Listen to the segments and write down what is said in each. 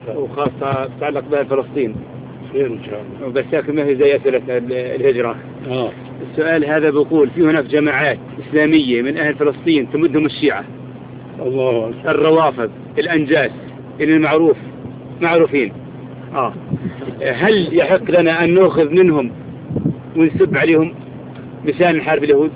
وخاصة تتعلق بها فلسطين. خير إن شاء الله. بس لكن ما هي زي أسئلة الهجرة. السؤال هذا بيقول في هناك جماعات إسلامية من أهل فلسطين تمدهم الشيعة، الله أكبر. الروافض، الأنجاس، اللي معروفين. هل يحق لنا أن نأخذ منهم ونسب عليهم مشان نحارب اليهود؟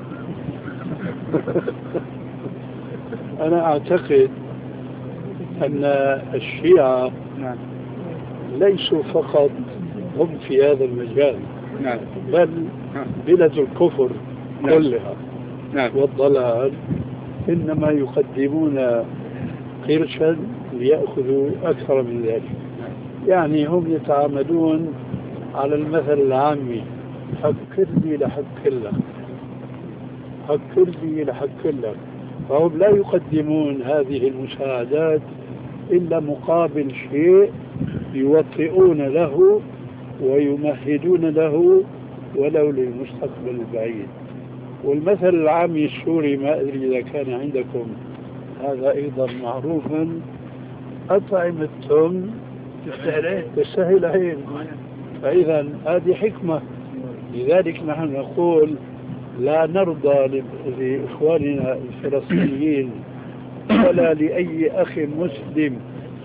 أنا أعتقد أن الشيعة ليسوا فقط هم في هذا المجال، بل بلد الكفر كلها والضلال إنما يقدمون قرشا ليأخذوا أكثر من ذلك. يعني هم يتعاملون على المثل العامي: حكر لي لحكر لك، حكر لي لحكر لك. فهم لا يقدمون هذه المساعدات إلا مقابل شيء يوطئون له ويمهدون له ولو للمستقبل البعيد. والمثل العامي السوري، ما أدري إذا كان عندكم هذا أيضا معروفا: أطعم التم تستاهل عين. فإذا هذه حكمة. لذلك نحن نقول لا نرضى لإخواننا الفلسطينيين ولا لأي أخ مسلم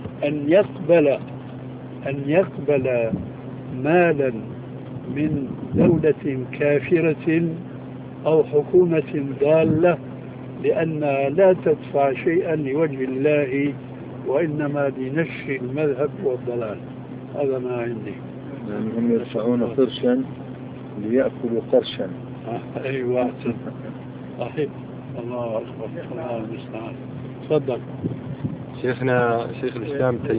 أن يقبل مالا من دولة كافرة أو حكومة ضالة، لأنها لا تدفع شيئا لوجه الله وإنما لنشر المذهب والضلال. هذا ما عندي. يعني هم يدفعون قرشا ليأكلوا قرشا. أيوة صحيح. الله أكبر. الله المستعان. تفضل شيخنا شيخ الإسلام